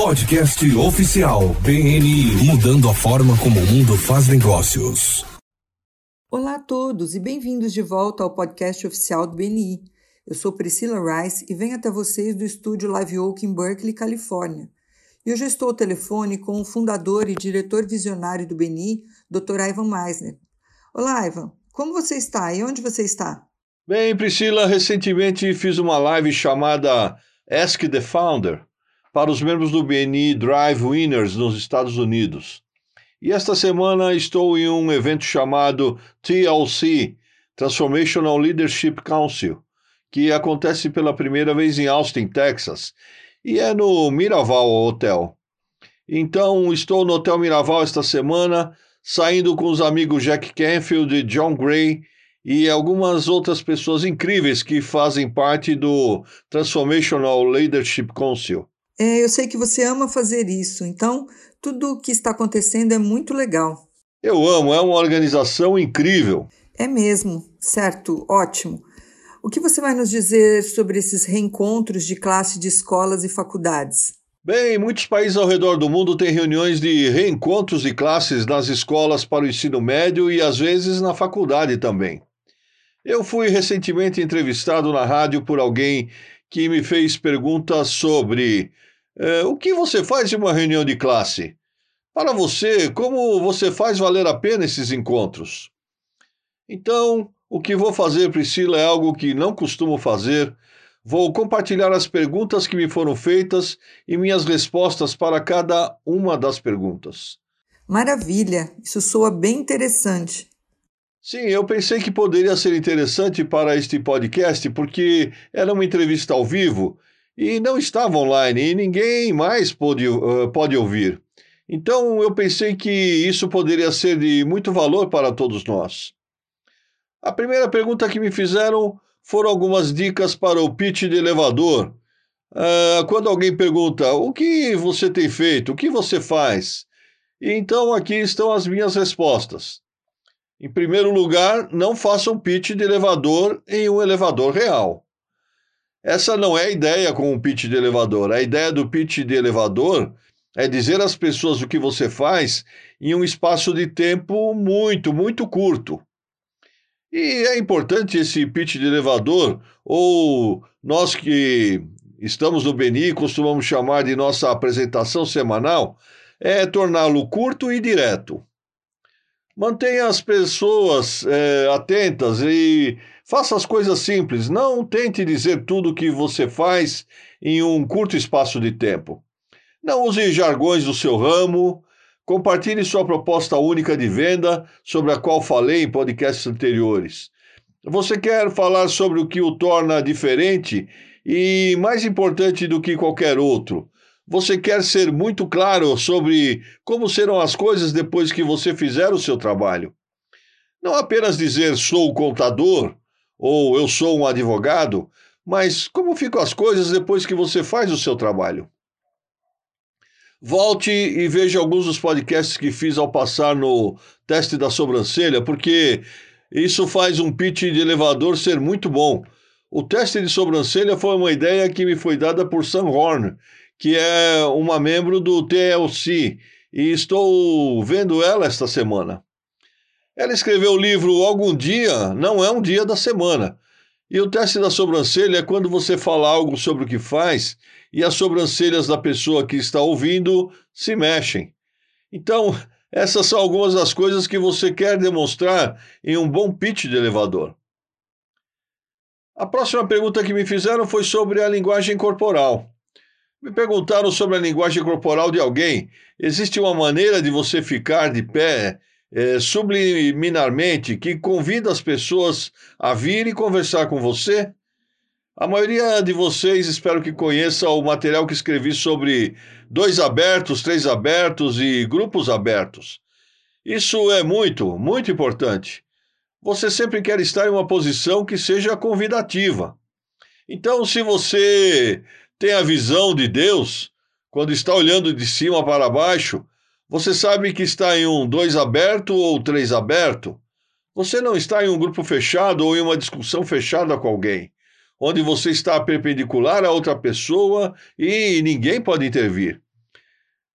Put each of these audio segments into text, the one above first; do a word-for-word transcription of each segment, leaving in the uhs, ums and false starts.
Podcast oficial B N I, mudando a forma como o mundo faz negócios. Olá a todos e bem-vindos de volta ao podcast oficial do B N I. Eu sou Priscila Rice e venho até vocês do estúdio Live Oak em Berkeley, Califórnia. E hoje eu estou ao telefone com o fundador e diretor visionário do B N I, doutor Ivan Misner. Olá, Ivan. Como você está e onde você está? Bem, Priscila, recentemente fiz uma live chamada Ask the Founder para os membros do B N I Drive Winners nos Estados Unidos. E esta semana estou em um evento chamado T L C, Transformational Leadership Council, que acontece pela primeira vez em Austin, Texas, e é no Miraval Hotel. Então, estou no Hotel Miraval esta semana, saindo com os amigos Jack Canfield e John Gray e algumas outras pessoas incríveis que fazem parte do Transformational Leadership Council. É, eu sei que você ama fazer isso, então tudo o que está acontecendo é muito legal. Eu amo, é uma organização incrível. É mesmo, certo, ótimo. O que você vai nos dizer sobre esses reencontros de classe de escolas e faculdades? Bem, muitos países ao redor do mundo têm reuniões de reencontros de classes nas escolas para o ensino médio e às vezes na faculdade também. Eu fui recentemente entrevistado na rádio por alguém que me fez perguntas sobre eh, o que você faz em uma reunião de classe? Para você, como você faz valer a pena esses encontros? Então, o que vou fazer, Priscila, é algo que não costumo fazer. Vou compartilhar as perguntas que me foram feitas e minhas respostas para cada uma das perguntas. Maravilha, isso soa bem interessante. Sim, eu pensei que poderia ser interessante para este podcast porque era uma entrevista ao vivo e não estava online e ninguém mais pôde, uh, pode ouvir. Então eu pensei que isso poderia ser de muito valor para todos nós. A primeira pergunta que me fizeram foram algumas dicas para o pitch de elevador. Uh, quando alguém pergunta, o que você tem feito? O que você faz? E então aqui estão as minhas respostas. Em primeiro lugar, não faça um pitch de elevador em um elevador real. Essa não é a ideia com um pitch de elevador. A ideia do pitch de elevador é dizer às pessoas o que você faz em um espaço de tempo muito, muito curto. E é importante esse pitch de elevador, ou nós que estamos no B N I costumamos chamar de nossa apresentação semanal, é torná-lo curto e direto. Mantenha as pessoas é, atentas e faça as coisas simples. Não tente dizer tudo o que você faz em um curto espaço de tempo. Não use jargões do seu ramo. Compartilhe sua proposta única de venda, sobre a qual falei em podcasts anteriores. Você quer falar sobre o que o torna diferente e mais importante do que qualquer outro. Você quer ser muito claro sobre como serão as coisas depois que você fizer o seu trabalho. Não apenas dizer sou contador ou eu sou um advogado, mas como ficam as coisas depois que você faz o seu trabalho. Volte e veja alguns dos podcasts que fiz ao passar no teste da sobrancelha, porque isso faz um pitch de elevador ser muito bom. O teste de sobrancelha foi uma ideia que me foi dada por Sam Horn, que é uma membro do T L C, e estou vendo ela esta semana. Ela escreveu o livro Algum Dia Não É um Dia da Semana, e o teste da sobrancelha é quando você fala algo sobre o que faz e as sobrancelhas da pessoa que está ouvindo se mexem. Então, essas são algumas das coisas que você quer demonstrar em um bom pitch de elevador. A próxima pergunta que me fizeram foi sobre a linguagem corporal. Me perguntaram sobre a linguagem corporal de alguém. Existe uma maneira de você ficar de pé é, subliminarmente que convida as pessoas a vir e conversar com você? A maioria de vocês espero que conheça o material que escrevi sobre dois abertos, três abertos e grupos abertos. Isso é muito, muito importante. Você sempre quer estar em uma posição que seja convidativa. Então, se você tem a visão de Deus, quando está olhando de cima para baixo, você sabe que está em um dois aberto ou três aberto. Você não está em um grupo fechado ou em uma discussão fechada com alguém, onde você está perpendicular a outra pessoa e ninguém pode intervir.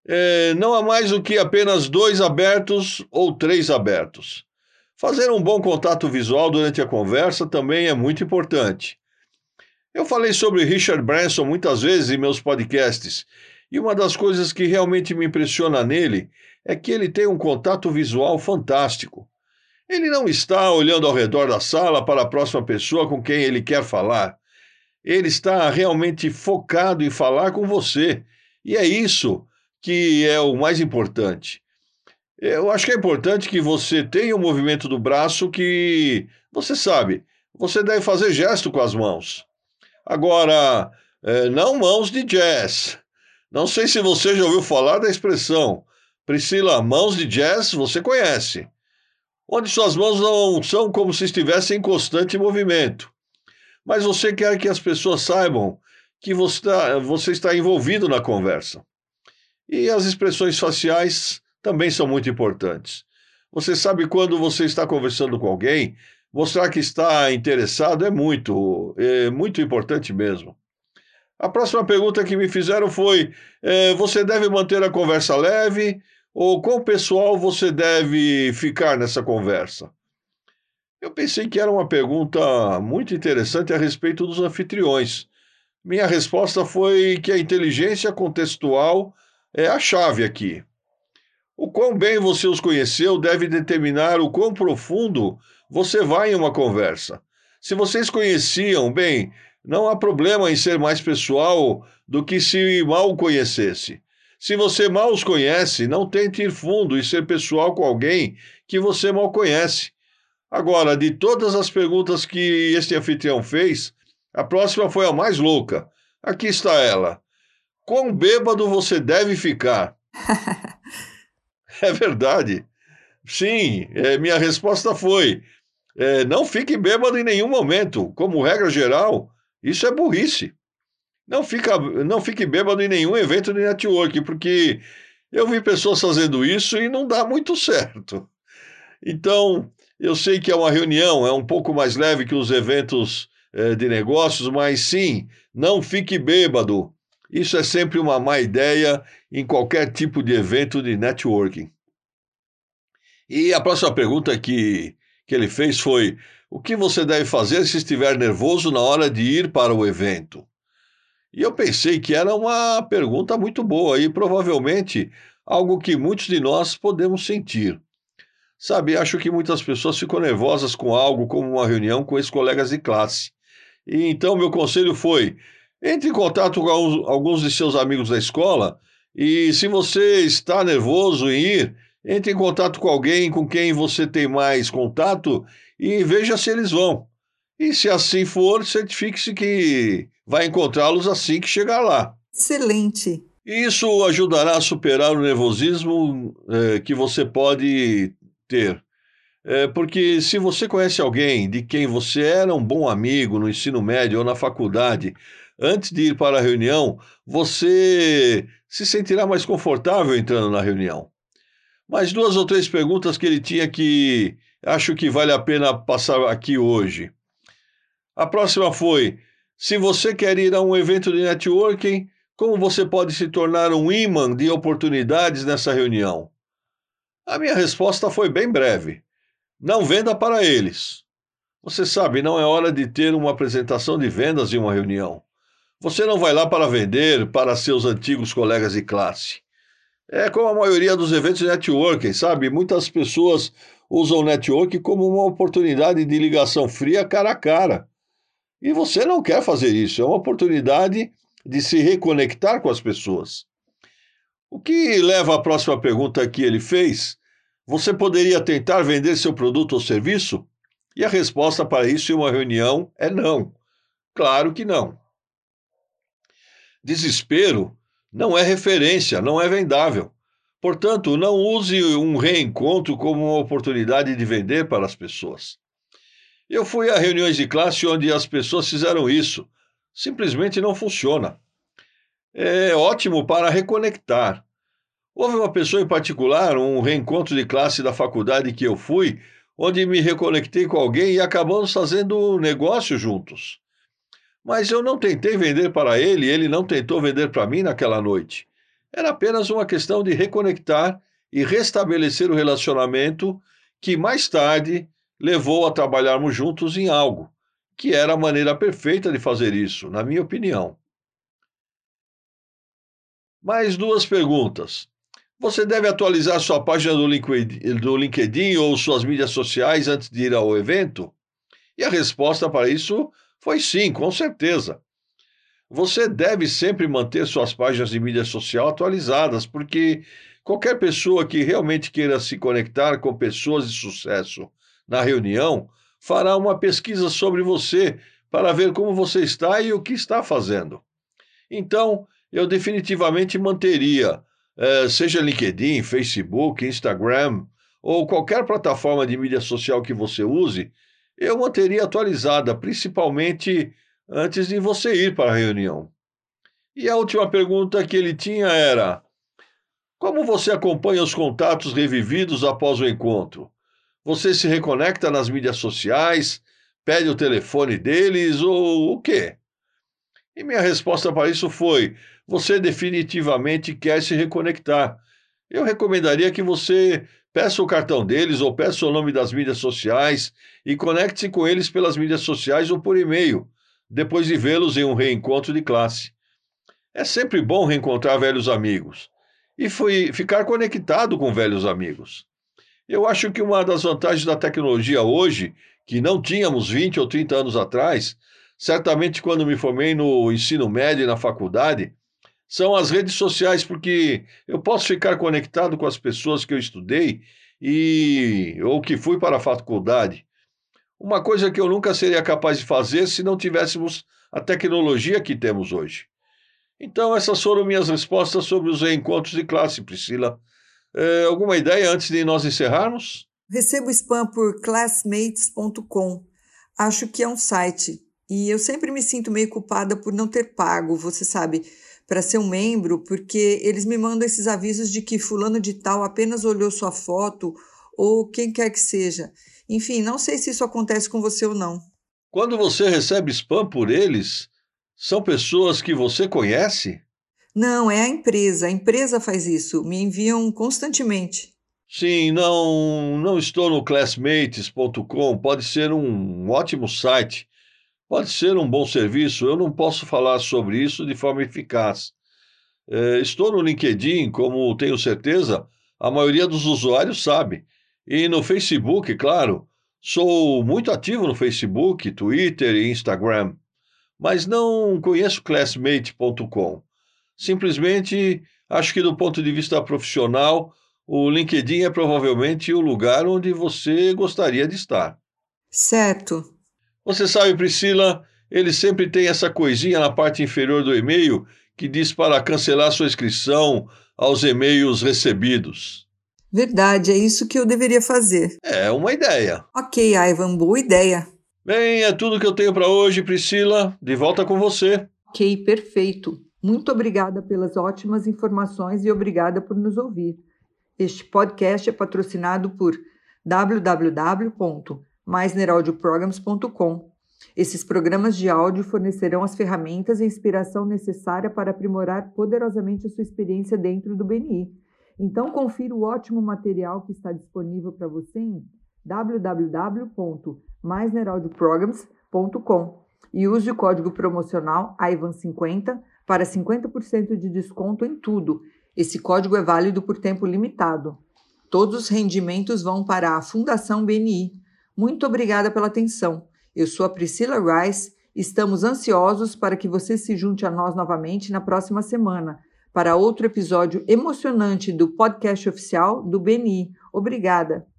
É, não há mais do que apenas dois abertos ou três abertos. Fazer um bom contato visual durante a conversa também é muito importante. Eu falei sobre Richard Branson muitas vezes em meus podcasts, e uma das coisas que realmente me impressiona nele é que ele tem um contato visual fantástico. Ele não está olhando ao redor da sala para a próxima pessoa com quem ele quer falar. Ele está realmente focado em falar com você. E é isso que é o mais importante. Eu acho que é importante que você tenha um movimento do braço que, você sabe, você deve fazer gesto com as mãos. Agora, eh, não mãos de jazz. Não sei se você já ouviu falar da expressão. Priscila, mãos de jazz você conhece. Onde suas mãos não são como se estivessem em constante movimento. Mas você quer que as pessoas saibam que você está, você está envolvido na conversa. E as expressões faciais também são muito importantes. Você sabe quando você está conversando com alguém, mostrar que está interessado é muito, é muito importante mesmo. A próxima pergunta que me fizeram foi: é, você deve manter a conversa leve ou quão pessoal você deve ficar nessa conversa? Eu pensei que era uma pergunta muito interessante a respeito dos anfitriões. Minha resposta foi que a inteligência contextual é a chave aqui. O quão bem você os conheceu deve determinar o quão profundo você vai em uma conversa. Se vocês conheciam bem, não há problema em ser mais pessoal do que se mal o conhecesse. Se você mal os conhece, não tente ir fundo e ser pessoal com alguém que você mal conhece. Agora, de todas as perguntas que este anfitrião fez, a próxima foi a mais louca. Aqui está ela. Quão bêbado você deve ficar? É verdade. Sim, é, minha resposta foi: é, não fique bêbado em nenhum momento. Como regra geral, isso é burrice. Não, fica, não fique bêbado em nenhum evento de network, porque eu vi pessoas fazendo isso e não dá muito certo. Então, eu sei que é uma reunião, é um pouco mais leve que os eventos é, de negócios, mas sim, não fique bêbado. Isso é sempre uma má ideia em qualquer tipo de evento de networking. E a próxima pergunta que, que ele fez foi: o que você deve fazer se estiver nervoso na hora de ir para o evento? E eu pensei que era uma pergunta muito boa e provavelmente algo que muitos de nós podemos sentir. Sabe, acho que muitas pessoas ficam nervosas com algo como uma reunião com ex-colegas de classe. E então meu conselho foi: entre em contato com alguns de seus amigos da escola e se você está nervoso em ir, entre em contato com alguém com quem você tem mais contato e veja se eles vão. E se assim for, certifique-se que vai encontrá-los assim que chegar lá. Excelente! Isso ajudará a superar o nervosismo eh, que você pode ter. É, porque se você conhece alguém de quem você era um bom amigo no ensino médio ou na faculdade, antes de ir para a reunião, você se sentirá mais confortável entrando na reunião. Mais duas ou três perguntas que ele tinha que acho que vale a pena passar aqui hoje. A próxima foi: se você quer ir a um evento de networking, como você pode se tornar um imã de oportunidades nessa reunião? A minha resposta foi bem breve: não venda para eles. Você sabe, não é hora de ter uma apresentação de vendas em uma reunião. Você não vai lá para vender para seus antigos colegas de classe. É como a maioria dos eventos de networking, sabe? Muitas pessoas usam o networking como uma oportunidade de ligação fria cara a cara. E você não quer fazer isso, é uma oportunidade de se reconectar com as pessoas. O que leva à próxima pergunta que ele fez: você poderia tentar vender seu produto ou serviço? E a resposta para isso em uma reunião é não. Claro que não. Desespero não é referência, não é vendável. Portanto, não use um reencontro como uma oportunidade de vender para as pessoas. Eu fui a reuniões de classe onde as pessoas fizeram isso. Simplesmente não funciona. É ótimo para reconectar. Houve uma pessoa em particular, um reencontro de classe da faculdade que eu fui, onde me reconectei com alguém e acabamos fazendo negócio juntos. Mas eu não tentei vender para ele e ele não tentou vender para mim naquela noite. Era apenas uma questão de reconectar e restabelecer o relacionamento que mais tarde levou a trabalharmos juntos em algo, que era a maneira perfeita de fazer isso, na minha opinião. Mais duas perguntas. Você deve atualizar sua página do LinkedIn, do LinkedIn ou suas mídias sociais antes de ir ao evento? E a resposta para isso foi sim, com certeza. Você deve sempre manter suas páginas de mídia social atualizadas, porque qualquer pessoa que realmente queira se conectar com pessoas de sucesso na reunião fará uma pesquisa sobre você para ver como você está e o que está fazendo. Então, eu definitivamente manteria, eh, seja LinkedIn, Facebook, Instagram ou qualquer plataforma de mídia social que você use, eu manteria atualizada, principalmente antes de você ir para a reunião. E a última pergunta que ele tinha era: como você acompanha os contatos revividos após o encontro? Você se reconecta nas mídias sociais, pede o telefone deles ou o quê? E minha resposta para isso foi: você definitivamente quer se reconectar. Eu recomendaria que você peça o cartão deles ou peça o nome das mídias sociais e conecte-se com eles pelas mídias sociais ou por e-mail, depois de vê-los em um reencontro de classe. É sempre bom reencontrar velhos amigos e foi ficar conectado com velhos amigos. Eu acho que uma das vantagens da tecnologia hoje, que não tínhamos vinte ou trinta anos atrás, certamente quando me formei no ensino médio e na faculdade, são as redes sociais, porque eu posso ficar conectado com as pessoas que eu estudei e ou que fui para a faculdade. Uma coisa que eu nunca seria capaz de fazer se não tivéssemos a tecnologia que temos hoje. Então, essas foram minhas respostas sobre os reencontros de classe, Priscila. É, alguma ideia antes de nós encerrarmos? Recebo spam por classmates ponto com. Acho que é um site. E eu sempre me sinto meio culpada por não ter pago, você sabe, para ser um membro, porque eles me mandam esses avisos de que fulano de tal apenas olhou sua foto ou quem quer que seja. Enfim, não sei se isso acontece com você ou não. Quando você recebe spam por eles, são pessoas que você conhece? Não, é a empresa. A empresa faz isso. Me enviam constantemente. Sim, não, não estou no classmates ponto com. Pode ser um ótimo site, pode ser um bom serviço. Eu não posso falar sobre isso de forma eficaz. É, estou no LinkedIn, como tenho certeza, a maioria dos usuários sabe. E no Facebook, claro, sou muito ativo no Facebook, Twitter e Instagram, mas não conheço classmate ponto com. Simplesmente acho que, do ponto de vista profissional, o LinkedIn é provavelmente o lugar onde você gostaria de estar. Certo. Você sabe, Priscila, ele sempre tem essa coisinha na parte inferior do e-mail que diz para cancelar sua inscrição aos e-mails recebidos. Verdade, é isso que eu deveria fazer. É uma ideia. Ok, Ivan, boa ideia. Bem, é tudo que eu tenho para hoje, Priscila. De volta com você. Ok, perfeito. Muito obrigada pelas ótimas informações e obrigada por nos ouvir. Este podcast é patrocinado por w w w ponto mais neuraldio programs ponto com. Esses programas de áudio fornecerão as ferramentas e a inspiração necessária para aprimorar poderosamente a sua experiência dentro do B N I. Então, confira o ótimo material que está disponível para você em w w w ponto mais neuraldio programs ponto com e use o código promocional I V A N cinquenta para cinquenta por cento de desconto em tudo. Esse código é válido por tempo limitado. Todos os rendimentos vão para a Fundação B N I. Muito obrigada pela atenção. Eu sou a Priscila Rice e estamos ansiosos para que você se junte a nós novamente na próxima semana para outro episódio emocionante do podcast oficial do B N I. Obrigada!